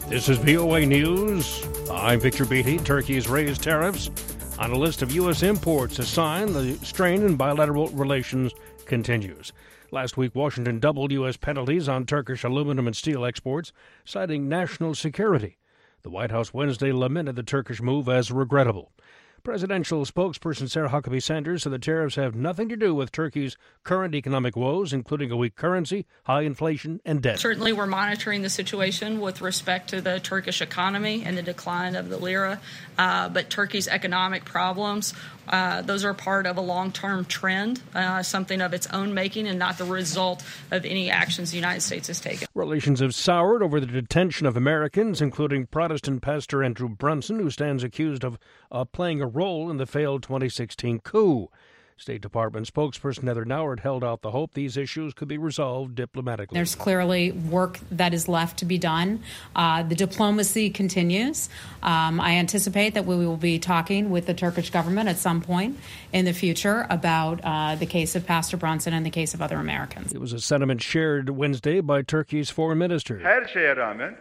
This is VOA News. I'm Victor Beatty. Turkey has raised tariffs on a list of U.S. imports. A sign the strain in bilateral relations continues. Last week, Washington doubled U.S. penalties on Turkish aluminum and steel exports, citing national security. The White House Wednesday lamented the Turkish move as regrettable. Presidential spokesperson Sarah Huckabee Sanders said the tariffs have nothing to do with Turkey's current economic woes, including a weak currency, high inflation, and debt. Certainly, we're monitoring the situation with respect to the Turkish economy and the decline of the lira. But Turkey's economic problems, those are part of a long-term trend, something of its own making and not the result of any actions the United States has taken. Relations have soured over the detention of Americans, including Protestant pastor Andrew Brunson, who stands accused of playing a role in the failed 2016 coup. State Department spokesperson Heather Nauert held out the hope these issues could be resolved diplomatically. There's clearly work that is left to be done. The diplomacy continues. I anticipate that we will be talking with the Turkish government at some point in the future about the case of Pastor Brunson and the case of other Americans. It was a sentiment shared Wednesday by Turkey's foreign minister. Her şeye rağmen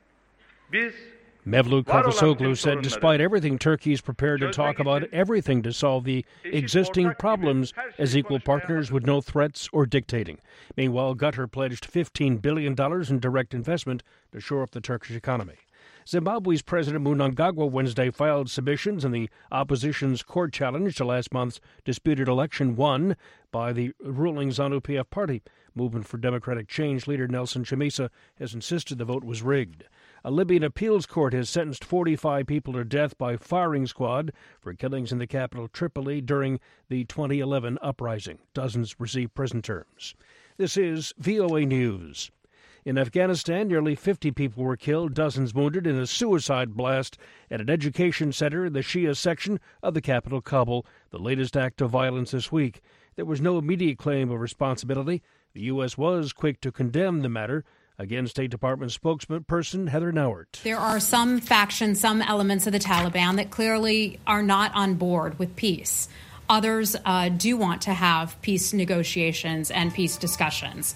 biz Mevlut Cavusoglu said despite everything, Turkey is prepared to talk about everything to solve the existing problems as equal partners with no threats or dictating. Meanwhile, Qatar pledged $15 billion in direct investment to shore up the Turkish economy. Zimbabwe's President Mnangagwa Wednesday filed submissions in the opposition's court challenge to last month's disputed election won by the ruling ZANU-PF party. Movement for Democratic Change leader Nelson Chamisa has insisted the vote was rigged. A Libyan appeals court has sentenced 45 people to death by firing squad for killings in the capital Tripoli during the 2011 uprising. Dozens received prison terms. This is VOA News. In Afghanistan, nearly 50 people were killed, dozens wounded in a suicide blast at an education center in the Shia section of the capital, Kabul, the latest act of violence this week. There was no immediate claim of responsibility. The U.S. was quick to condemn the matter. Again, State Department spokesperson Heather Nauert. There are some factions, some elements of the Taliban that clearly are not on board with peace. Others do want to have peace negotiations and peace discussions.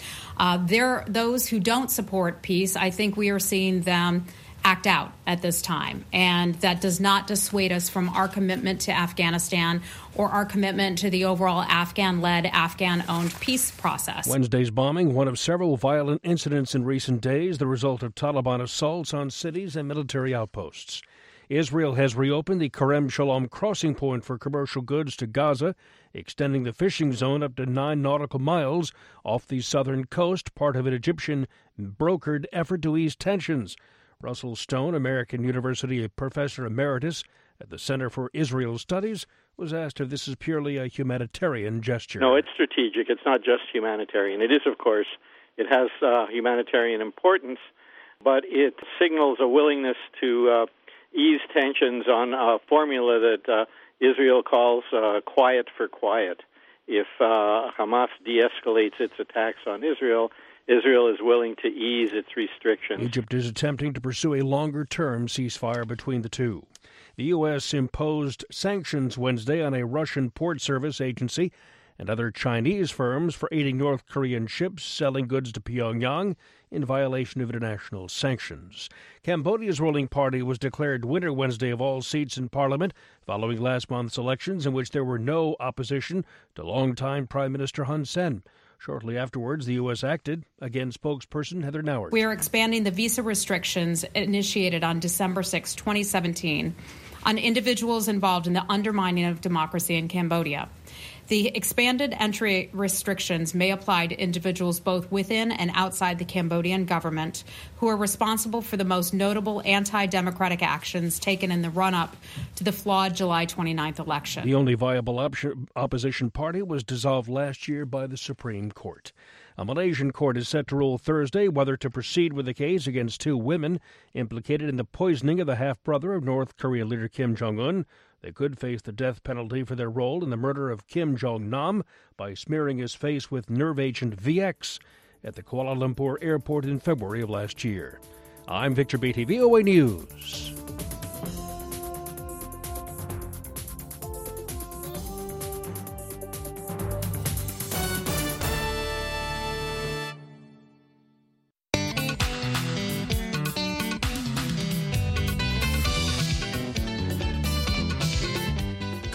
Those who don't support peace, I think we are seeing them act out at this time. And that does not dissuade us from our commitment to Afghanistan or our commitment to the overall Afghan-led, Afghan-owned peace process. Wednesday's bombing, one of several violent incidents in recent days, the result of Taliban assaults on cities and military outposts. Israel has reopened the Kerem Shalom crossing point for commercial goods to Gaza, extending the fishing zone up to 9 nautical miles off the southern coast, part of an Egyptian-brokered effort to ease tensions. Russell Stone, American University professor emeritus at the Center for Israel Studies, was asked if this is purely a humanitarian gesture. No, it's strategic. It's not just humanitarian. It is, of course. It has humanitarian importance, but it signals a willingness to ease tensions on a formula that Israel calls quiet for quiet. If Hamas de-escalates its attacks on Israel, Israel is willing to ease its restrictions. Egypt is attempting to pursue a longer-term ceasefire between the two. The U.S. imposed sanctions Wednesday on a Russian port service agency and other Chinese firms for aiding North Korean ships selling goods to Pyongyang in violation of international sanctions. Cambodia's ruling party was declared winner Wednesday of all seats in parliament following last month's elections in which there were no opposition to longtime Prime Minister Hun Sen. Shortly afterwards, the U.S. acted. Again, spokesperson Heather Nauert. We are expanding the visa restrictions initiated on December 6, 2017, on individuals involved in the undermining of democracy in Cambodia. The expanded entry restrictions may apply to individuals both within and outside the Cambodian government who are responsible for the most notable anti-democratic actions taken in the run-up to the flawed July 29th election. The only viable opposition party was dissolved last year by the Supreme Court. A Malaysian court is set to rule Thursday whether to proceed with the case against 2 women implicated in the poisoning of the half-brother of North Korea leader Kim Jong-un. They could face the death penalty for their role in the murder of Kim Jong-nam by smearing his face with nerve agent VX at the Kuala Lumpur airport in February of last year. I'm Victor Beatty, VOA News.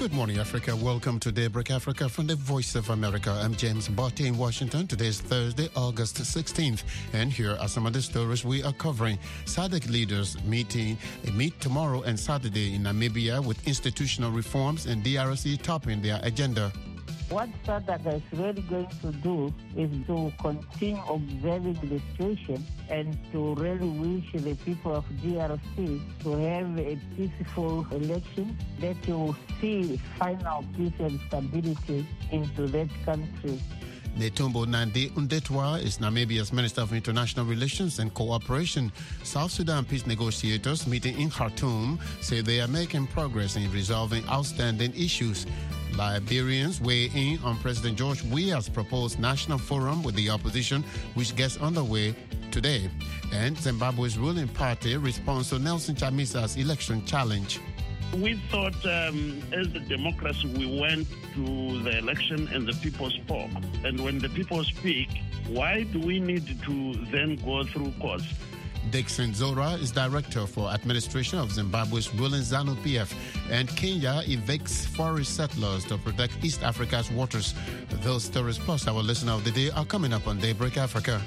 Good morning, Africa. Welcome to Daybreak Africa from the Voice of America. I'm James Botti in Washington. Today is Thursday, August 16th. And here are some of the stories we are covering. SADC leaders meet tomorrow and Saturday in Namibia with institutional reforms and DRC topping their agenda. What SADC is really going to do is to continue observing the situation and to really wish the people of DRC to have a peaceful election that will see final peace and stability into that country. Netumbo Nandi-Ndaitwah is Namibia's Minister of International Relations and Cooperation. South Sudan peace negotiators meeting in Khartoum say they are making progress in resolving outstanding issues. Liberians weigh in on President George Weah's proposed national forum with the opposition, which gets underway today. And Zimbabwe's ruling party responds to Nelson Chamisa's election challenge. We thought as a democracy, we went to the election and the people spoke. And when the people speak, why do we need to then go through courts? Dixon Zora is Director for Administration of Zimbabwe's ruling ZANU-PF, and Kenya evicts forest settlers to protect East Africa's waters. Those stories plus our listener of the day are coming up on Daybreak Africa.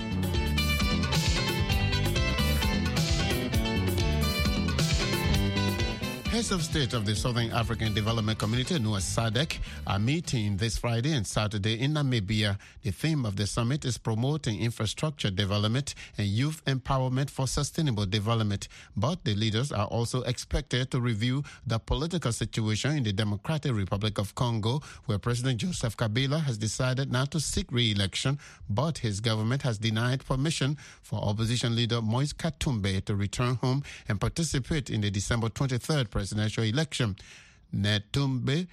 Heads of state of the Southern African Development Community, known as SADC, are meeting this Friday and Saturday in Namibia. The theme of the summit is promoting infrastructure development and youth empowerment for sustainable development. But the leaders are also expected to review the political situation in the Democratic Republic of Congo, where President Joseph Kabila has decided not to seek re-election, but his government has denied permission for opposition leader Moise Katumbi to return home and participate in the December 23rd presidential election. Netumbo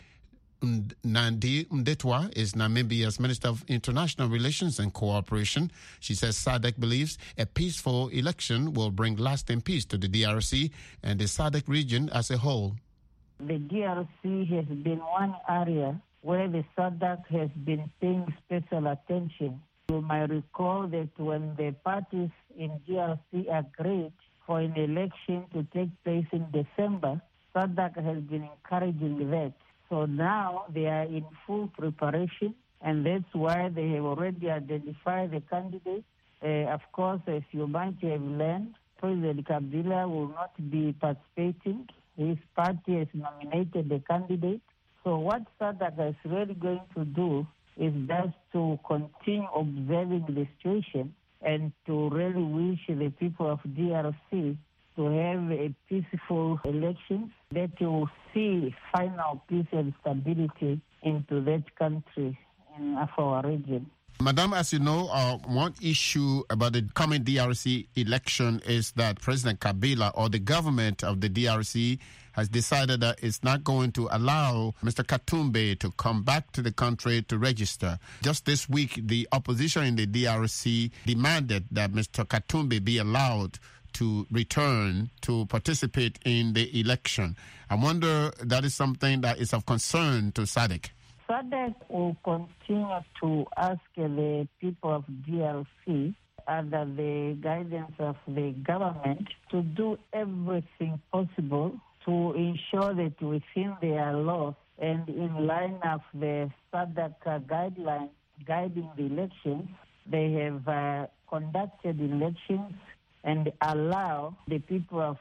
Nandi-Ndaitwah is Namibia's Minister of International Relations and Cooperation. She says SADC believes a peaceful election will bring lasting peace to the DRC and the SADC region as a whole. The DRC has been one area where the SADC has been paying special attention. You might recall that when the parties in DRC agreed for an election to take place in December, SADC has been encouraging that. So now they are in full preparation, and that's why they have already identified the candidates. Of course, as you might have learned, President Kabila will not be participating. His party has nominated the candidate. So what SADC is really going to do is just to continue observing the situation and to really wish the people of DRC to have a peaceful election that will see final peace and stability into that country in our region. Madam, as you know, one issue about the coming DRC election is that President Kabila or the government of the DRC has decided that it's not going to allow Mr. Katumbi to come back to the country to register. Just this week, the opposition in the DRC demanded that Mr. Katumbi be allowed to return to participate in the election. I wonder that is something that is of concern to SADC. SADC will continue to ask the people of DRC under the guidance of the government to do everything possible to ensure that within their laws and in line of the SADC guidelines guiding the elections, they have conducted elections and allow the people of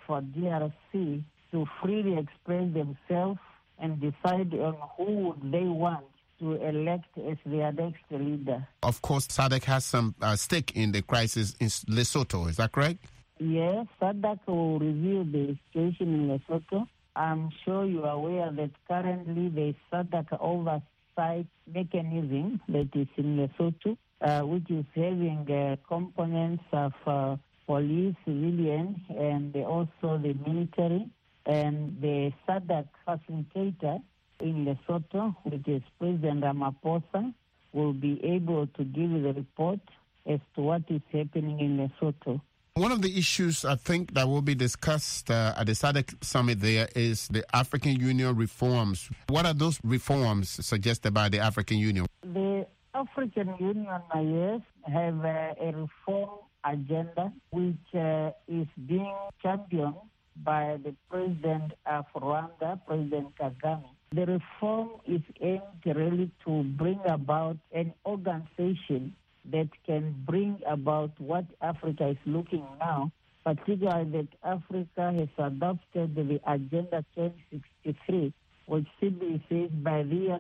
DRC to freely express themselves and decide on who would they want to elect as their next leader. Of course, SADC has some stake in the crisis in Lesotho, is that correct? Yes, SADC will review the situation in Lesotho. I'm sure you are aware that currently the SADC oversight mechanism that is in Lesotho, which is having components of police, civilian, and also the military, and the SADC facilitator in Lesotho, which is President Ramaphosa, will be able to give the report as to what is happening in Lesotho. One of the issues I think that will be discussed at the SADC summit there is the African Union reforms. What are those reforms suggested by the African Union? The African Union, yes, have a reform agenda which is being championed by the president of Rwanda, President Kagame. The reform is aimed really to bring about an organization that can bring about what Africa is looking now, particularly that Africa has adopted the Agenda 2063, which simply says by the year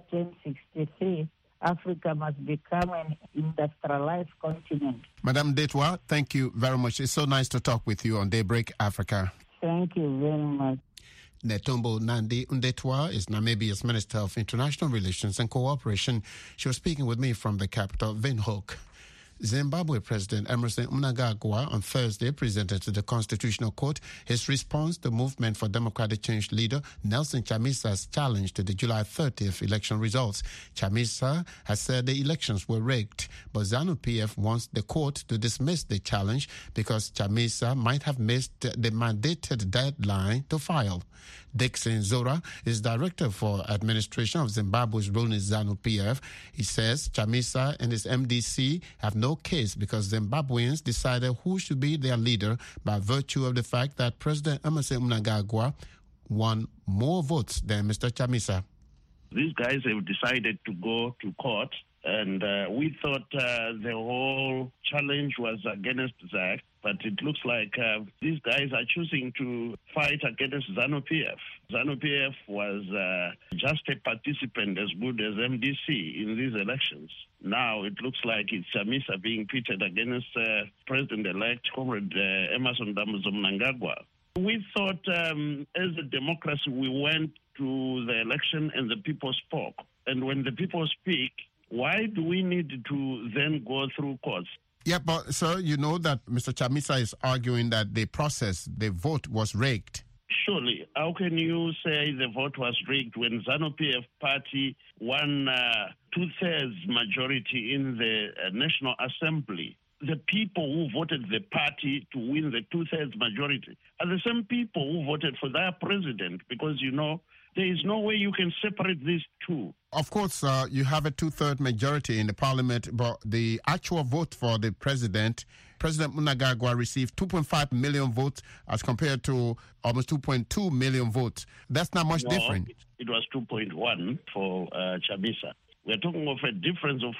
2063, Africa must become an industrialized continent. Madame Detwa, thank you very much. It's so nice to talk with you on Daybreak Africa. Thank you very much. Netumbo Nandi Ndetwa is Namibia's Minister of International Relations and Cooperation. She was speaking with me from the capital, Windhoek. Zimbabwe President Emmerson Mnangagwa on Thursday presented to the Constitutional Court his response to Movement for Democratic Change leader Nelson Chamisa's challenge to the July 30th election results. Chamisa has said the elections were rigged, but ZANU-PF wants the court to dismiss the challenge because Chamisa might have missed the mandated deadline to file. Dixon Zora is director for administration of Zimbabwe's ruling ZANU-PF. He says Chamisa and his MDC have no case because Zimbabweans decided who should be their leader by virtue of the fact that President Emmerson Mnangagwa won more votes than Mr. Chamisa. These guys have decided to go to court, and we thought the whole challenge was against ZAC, but it looks like these guys are choosing to fight against ZANU-PF. ZANU-PF was just a participant as good as MDC in these elections. Now it looks like it's Chamisa being pitted against President-elect Comrade Emmerson Mnangagwa. We thought as a democracy we went to the election and the people spoke. And when the people speak, why do we need to then go through courts? Yeah, but sir, you know that Mr. Chamisa is arguing that the process, the vote was rigged. Surely, how can you say the vote was rigged when ZANU-PF party won two-thirds majority in the National Assembly? The people who voted the party to win the two-thirds majority are the same people who voted for their president, because, you know, there is no way you can separate these two. Of course, you have a two-thirds majority in the parliament, but the actual vote for the President Mnangagwa received 2.5 million votes as compared to almost 2.2 million votes. That's not much different. It was 2.1 for Chamisa. We're talking of a difference of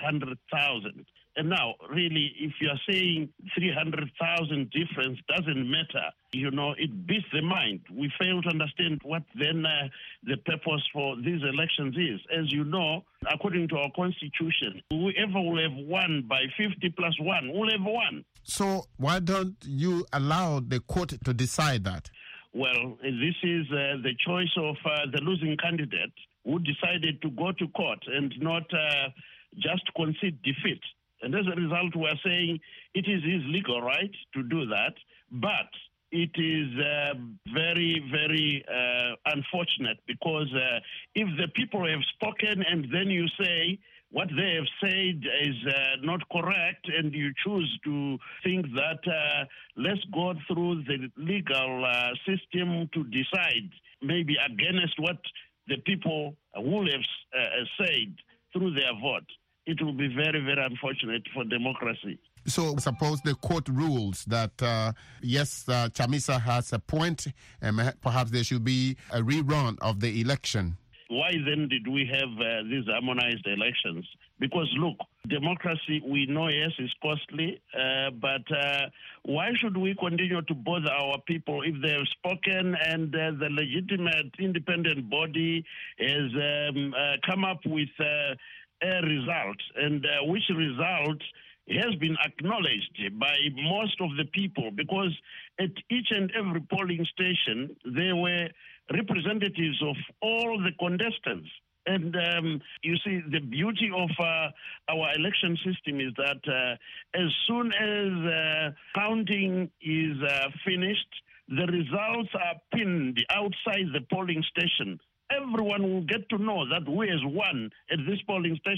300,000. And now, really, if you're saying 300,000 difference doesn't matter, you know, it beats the mind. We fail to understand what then the purpose for these elections is. As you know, according to our constitution, whoever will have won by 50 plus 1 will have won. So why don't you allow the court to decide that? Well, this is the choice of the losing candidate who decided to go to court and not just concede defeat. And as a result, we are saying it is his legal right to do that, but it is very, very unfortunate because if the people have spoken and then you say what they have said is not correct and you choose to think that let's go through the legal system to decide maybe against what the people will have said through their vote, it will be very, very unfortunate for democracy. So suppose the court rules that, yes, Chamisa has a point and perhaps there should be a rerun of the election. Why then did we have these harmonized elections? Because, look, democracy, we know, yes, is costly, but why should we continue to bother our people if they have spoken and the legitimate independent body has come up with a result, and which result has been acknowledged by most of the people, because at each and every polling station there were representatives of all the contestants. And you see, the beauty of our election system is that as soon as counting is finished, the results are pinned outside the polling station. Everyone will get to know that who has won at this polling station.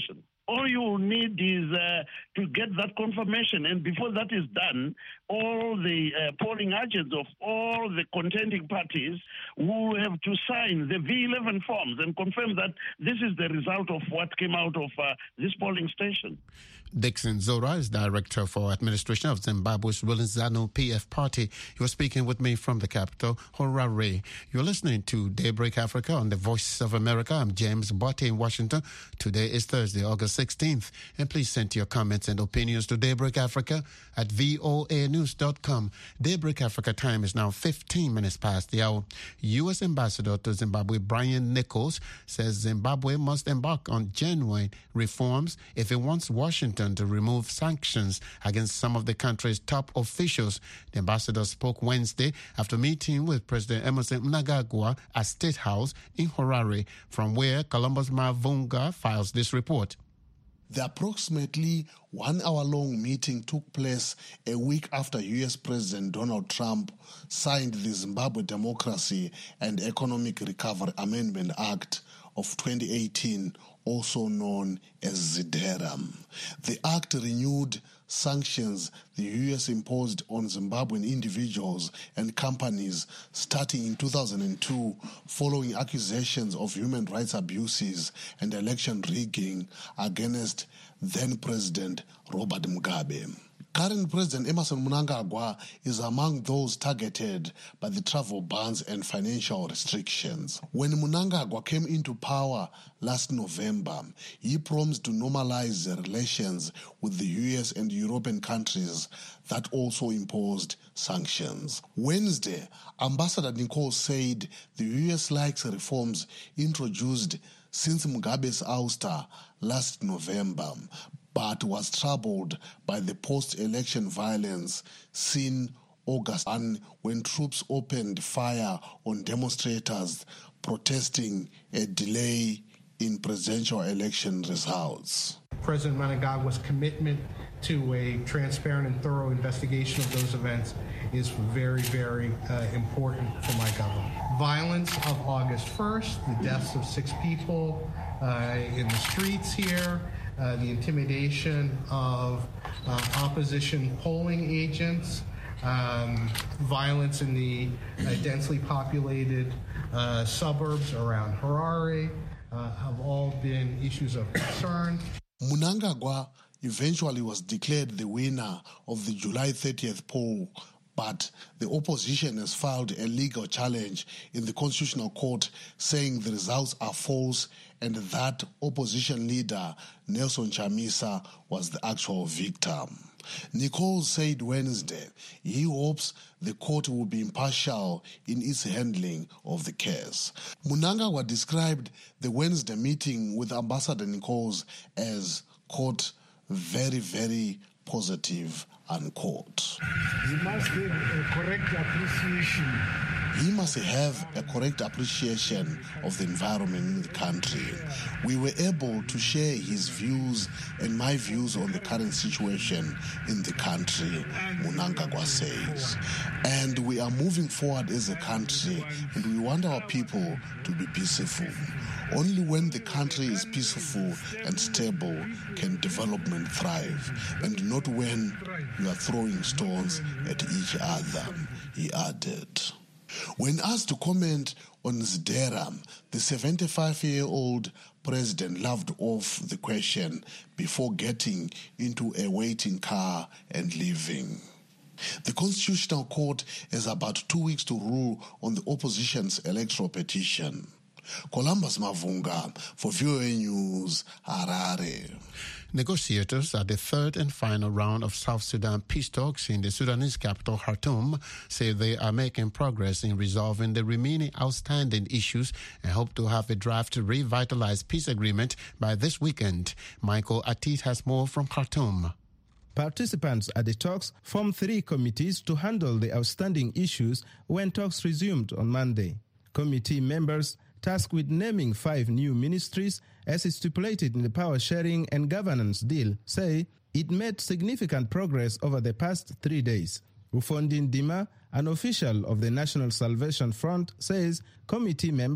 All you need is to get that confirmation. And before that is done, all the polling agents of all the contending parties will have to sign the V11 forms and confirm that this is the result of what came out of this polling station. Dixon Zora is Director for Administration of Zimbabwe's ruling ZANU-PF party. He was speaking with me from the capital, Harare. You're listening to Daybreak Africa on the Voice of America. I'm James Botte in Washington. Today is Thursday, August 16th. And please send your comments and opinions to Daybreak Africa at voanews.com. Daybreak Africa time is now 15 minutes past the hour. U.S. Ambassador to Zimbabwe Brian Nichols says Zimbabwe must embark on genuine reforms if it wants Washington to remove sanctions against some of the country's top officials. The ambassador spoke Wednesday after meeting with President Emmerson Mnangagwa at State House in Harare, from where Columbus Mavunga files this report. The approximately 1 hour-long meeting took place a week after U.S. President Donald Trump signed the Zimbabwe Democracy and Economic Recovery Amendment Act of 2018, also known as ZIDERA. The act renewed sanctions the U.S. imposed on Zimbabwean individuals and companies starting in 2002 following accusations of human rights abuses and election rigging against then-President Robert Mugabe. Current President Emmerson Mnangagwa is among those targeted by the travel bans and financial restrictions. When Mnangagwa came into power last November, he promised to normalize the relations with the US and European countries that also imposed sanctions. Wednesday, Ambassador Nichols said the US likes reforms introduced since Mugabe's ouster last November, but was troubled by the post-election violence seen August 1 when troops opened fire on demonstrators protesting a delay in presidential election results. President Mnangagwa's commitment to a transparent and thorough investigation of those events is very, very important for my government. Violence of August 1st, the deaths of 6 people in the streets here, the intimidation of opposition polling agents, violence in the densely populated suburbs around Harare have all been issues of concern. Mnangagwa eventually was declared the winner of the July 30th poll, but the opposition has filed a legal challenge in the Constitutional Court saying the results are false and that opposition leader Nelson Chamisa was the actual victor. Nichols said Wednesday he hopes the court will be impartial in its handling of the case. Mnangagwa described the Wednesday meeting with Ambassador Nichols as, quote, very, very positive, unquote. He must have a correct appreciation. He must have a correct appreciation of the environment in the country. We were able to share his views and my views on the current situation in the country, Mnangagwa says. And we are moving forward as a country, and we want our people to be peaceful. Only when the country is peaceful and stable can development thrive, and not when we are throwing stones at each other, he added. When asked to comment on ZIDERA, the 75-year-old president laughed off the question before getting into a waiting car and leaving. The Constitutional Court has about 2 weeks to rule on the opposition's electoral petition. Columbus Mavunga for VOA News, Harare. Negotiators at the third and final round of South Sudan peace talks in the Sudanese capital, Khartoum, say they are making progress in resolving the remaining outstanding issues and hope to have a draft revitalized peace agreement by this weekend. Michael Atit has more from Khartoum. Participants at the talks formed 3 committees to handle the outstanding issues when talks resumed on Monday. Committee members tasked with naming 5 new ministries, as stipulated in the power sharing and governance deal, say it made significant progress over the past 3 days. Ufondin Dima, an official of the National Salvation Front, says committee members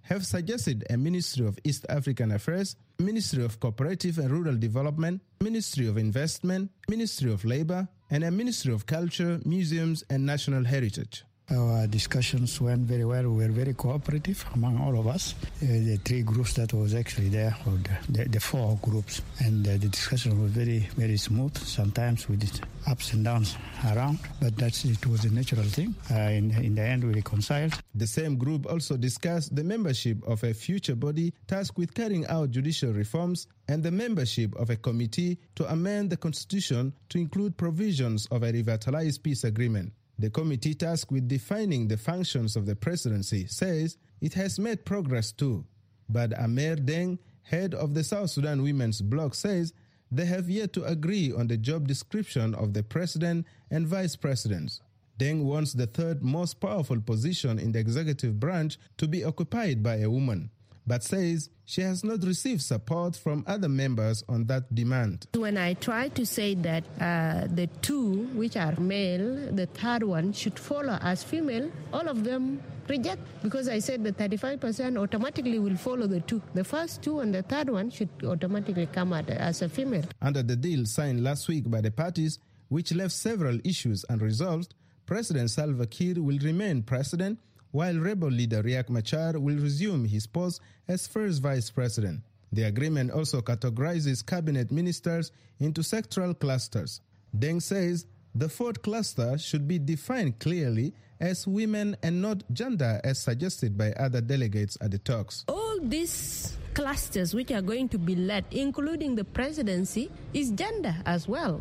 have suggested a Ministry of East African Affairs, Ministry of Cooperative and Rural Development, Ministry of Investment, Ministry of Labor, and a Ministry of Culture, Museums, and National Heritage. Our discussions went very well. We were very cooperative among all of us. The three groups that was actually there, or the four groups, and the discussion was very, very smooth. Sometimes we did ups and downs around, but it was a natural thing. In the end, we reconciled. The same group also discussed the membership of a future body tasked with carrying out judicial reforms and the membership of a committee to amend the constitution to include provisions of a revitalized peace agreement. The committee tasked with defining the functions of the presidency says it has made progress too. But Amer Deng, head of the South Sudan Women's Bloc, says they have yet to agree on the job description of the president and vice presidents. Deng wants the third most powerful position in the executive branch to be occupied by a woman, but says she has not received support from other members on that demand. When I try to say that the two, which are male, the third one should follow as female, all of them reject, because I said the 35% automatically will follow the two. The first two and the third one should automatically come out as a female. Under the deal signed last week by the parties, which left several issues unresolved, President Salva Kiir will remain president, while rebel leader Riek Machar will resume his post as first vice president. The agreement also categorizes cabinet ministers into sectoral clusters. Deng says the fourth cluster should be defined clearly as women and not gender as suggested by other delegates at the talks. All these clusters which are going to be led, including the presidency, is gender as well.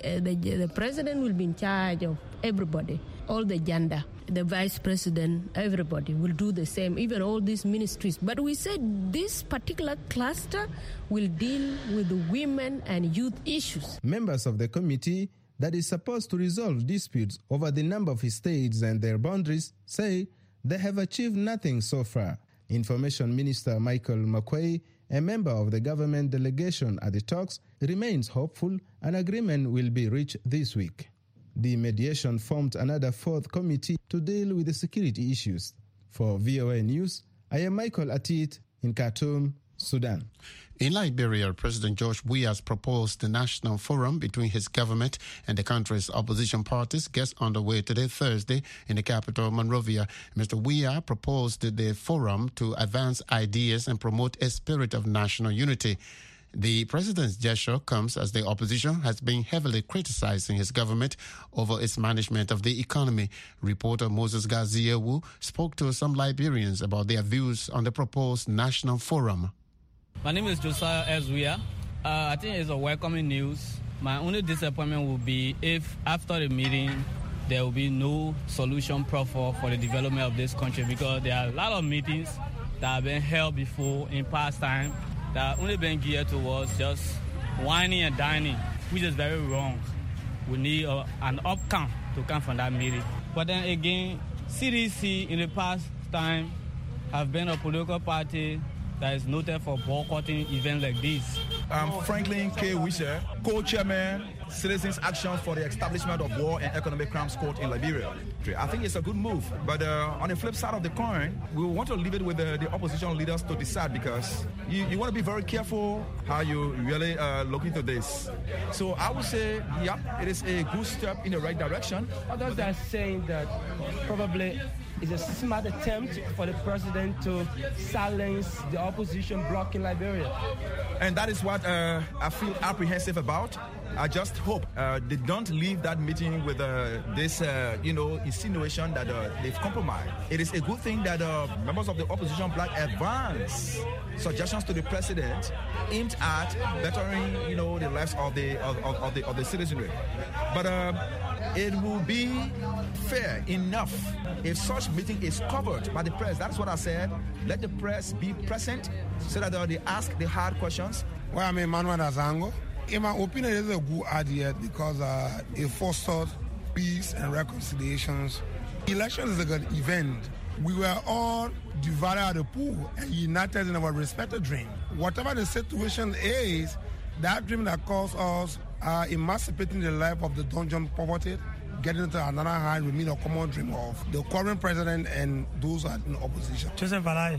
The president will be in charge of everybody, all the gender. The vice president, everybody will do the same, even all these ministries. But we said this particular cluster will deal with the women and youth issues. Members of the committee that is supposed to resolve disputes over the number of states and their boundaries say they have achieved nothing so far. Information Minister Michael Makwei, a member of the government delegation at the talks, remains hopeful an agreement will be reached this week. The mediation formed another fourth committee to deal with the security issues. For VOA News, I am Michael Atit in Khartoum, Sudan. In Liberia, President George Weah has proposed the national forum between his government and the country's opposition parties gets underway today, Thursday, in the capital, Monrovia. Mr. Weah proposed the forum to advance ideas and promote a spirit of national unity. The president's gesture comes as the opposition has been heavily criticizing his government over its management of the economy. Reporter Moses Gaziewu spoke to some Liberians about their views on the proposed national forum. My name is Josiah Ezwia. I think it's a welcoming news. My only disappointment will be if after the meeting there will be no solution proper for the development of this country, because there are a lot of meetings that have been held before in past time that only been geared towards just whining and dining, which is very wrong. We need an outcome to come from that meeting. But then again, CDC in the past time have been a political party that is noted for boycotting events like this. I'm Franklin K. Wisher, co-chairman, Citizens Action for the Establishment of War and Economic Crimes Court in Liberia. I think it's a good move, but on the flip side of the coin, we want to leave it with the opposition leaders to decide, because you want to be very careful how you really look into this. So I would say, yeah, it is a good step in the right direction. Others are saying that probably it's a smart attempt for the president to silence the opposition bloc in Liberia. And that is what I feel apprehensive about. I just hope they don't leave that meeting with this, insinuation that they've compromised. It is a good thing that members of the opposition bloc advance suggestions to the president aimed at bettering, the lives of the citizenry. But it will be fair enough if such meeting is covered by the press. That's what I said. Let the press be present so that they ask the hard questions. Well, I'm Emmanuel Azango. In my opinion, it is a good idea because it fosters peace and reconciliations. Election is a good event. We were all divided at the pool and united in our respective dream. Whatever the situation is, that dream that calls us emancipating the life of the dungeon poverty, getting into another high, we meet a common dream of the current president and those are in opposition. Joseph Valai.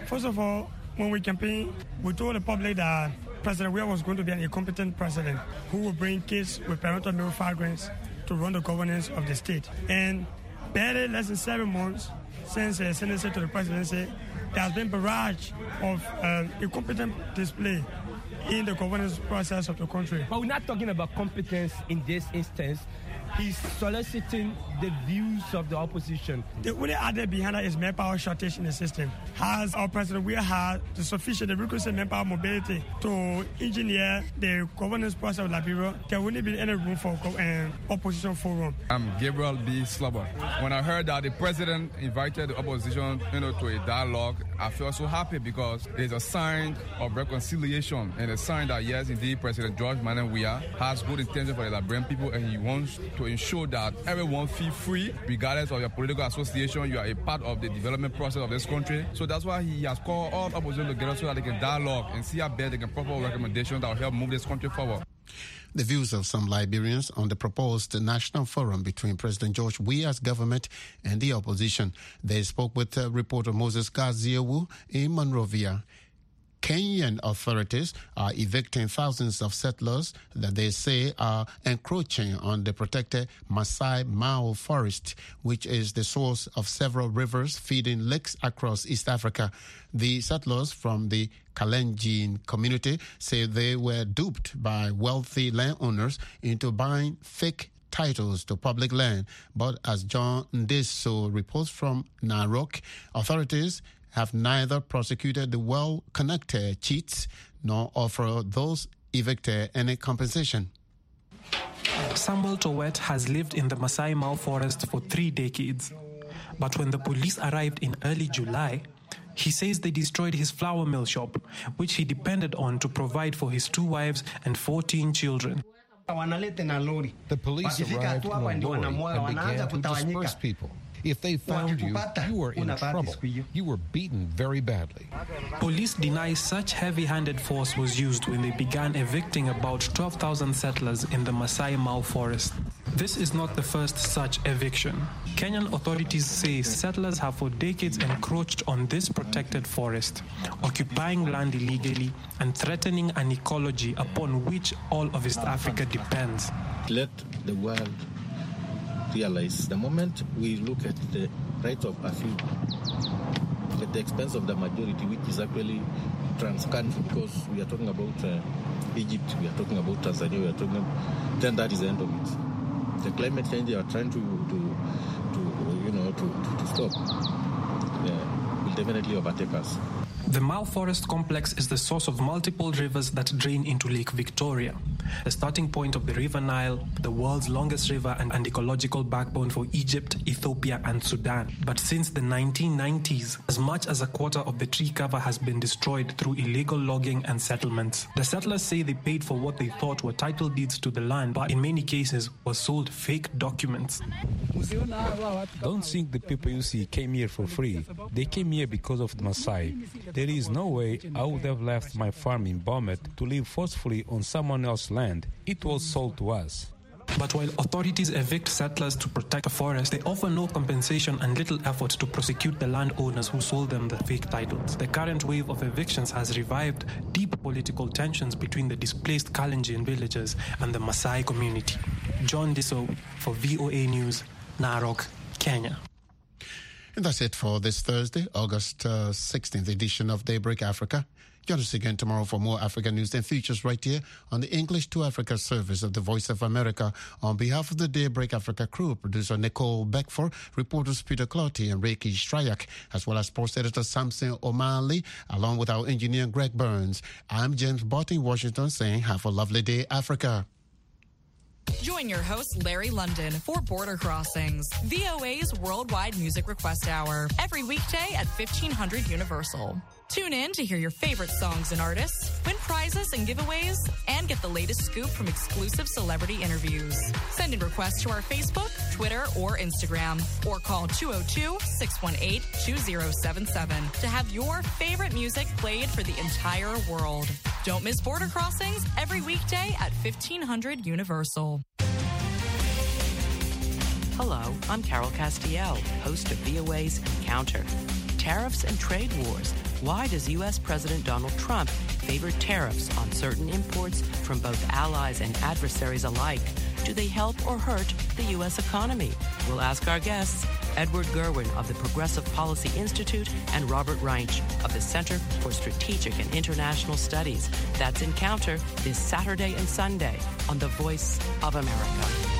First of all, when we campaigned, we told the public that President Weah was going to be an incompetent president who would bring kids with parental milk fragrance to run the governance of the state. And barely less than 7 months since the Senate said to the presidency, there has been a barrage of incompetent display in the governance process of the country. But we're not talking about competence in this instance. He's soliciting the views of the opposition. The only other behind that is manpower shortage in the system. Has our president Weah had the sufficient requisite manpower mobility to engineer the governance process of Liberia? There wouldn't be any room for opposition forum. I'm Gabriel B. Slubber. When I heard that the president invited the opposition, to a dialogue, I felt so happy because there's a sign of reconciliation and a sign that yes, indeed, President George Manneh Weah has good intention for the Liberian people, and he wants to ensure that everyone feel free, regardless of your political association. You are a part of the development process of this country. So that's why he has called all opposition together so that they can dialogue and see how best they can propose recommendations that will help move this country forward. The views of some Liberians on the proposed national forum between President George Weah's government and the opposition. They spoke with reporter Moses Gaziewu in Monrovia. Kenyan authorities are evicting thousands of settlers that they say are encroaching on the protected Masai Mara forest, which is the source of several rivers feeding lakes across East Africa. The settlers from the Kalenjin community say they were duped by wealthy landowners into buying fake titles to public land. But as John Ndeso reports from Narok, authorities have neither prosecuted the well-connected cheats nor offered those evicted any compensation. Samuel Towet has lived in the Masai Mara forest for 3 decades. But when the police arrived in early July, he says they destroyed his flour mill shop, which he depended on to provide for his 2 wives and 14 children. The police arrived in a lorry and began to disperse people. If they found you, you were in trouble. You were beaten very badly. Police deny such heavy-handed force was used when they began evicting about 12,000 settlers in the Masai Mara forest. This is not the first such eviction. Kenyan authorities say settlers have for decades encroached on this protected forest, occupying land illegally and threatening an ecology upon which all of East Africa depends. Let the world realize the moment we look at the right of a few at the expense of the majority, which is actually trans-country, because we are talking about Egypt, we are talking about Tanzania, we are talking, then that is the end of it. The climate change they are trying to stop will definitely overtake us. The Mara Forest Complex is the source of multiple rivers that drain into Lake Victoria, the starting point of the River Nile, the world's longest river and ecological backbone for Egypt, Ethiopia, and Sudan. But since the 1990s, as much as a quarter of the tree cover has been destroyed through illegal logging and settlements. The settlers say they paid for what they thought were title deeds to the land, but in many cases were sold fake documents. Don't think the people you see came here for free. They came here because of the Maasai. There is no way I would have left my farm in Bomet to live forcefully on someone else's land. It was sold to us. But while authorities evict settlers to protect the forest, they offer no compensation and little effort to prosecute the landowners who sold them the fake titles. The current wave of evictions has revived deep political tensions between the displaced Kalenjin villagers and the Maasai community. John Disso for VOA News, Narok, Kenya. And that's it for this Thursday, August 16th edition of Daybreak Africa. Join us again tomorrow for more African news and features right here on the English to Africa service of the Voice of America. On behalf of the Daybreak Africa crew, producer Nicole Beckford, reporters Peter Clotty and Reiki Strayak, as well as sports editor Samson O'Malley, along with our engineer Greg Burns. I'm James Bott in Washington saying have a lovely day, Africa. Join your host, Larry London, for Border Crossings, VOA's worldwide music request hour, every weekday at 1500 Universal. Tune in to hear your favorite songs and artists, win prizes and giveaways, and get the latest scoop from exclusive celebrity interviews. Send in requests to our Facebook, Twitter, or Instagram, or call 202-618-2077 to have your favorite music played for the entire world. Don't miss Border Crossings every weekday at 1500 Universal. Hello, I'm Carol Castiel, host of VOA's Encounter. Tariffs and trade wars. Why does U.S. President Donald Trump favor tariffs on certain imports from both allies and adversaries alike? Do they help or hurt the U.S. economy? We'll ask our guests, Edward Gerwin of the Progressive Policy Institute and Robert Reinsch of the Center for Strategic and International Studies. That's Encounter this Saturday and Sunday on The Voice of America.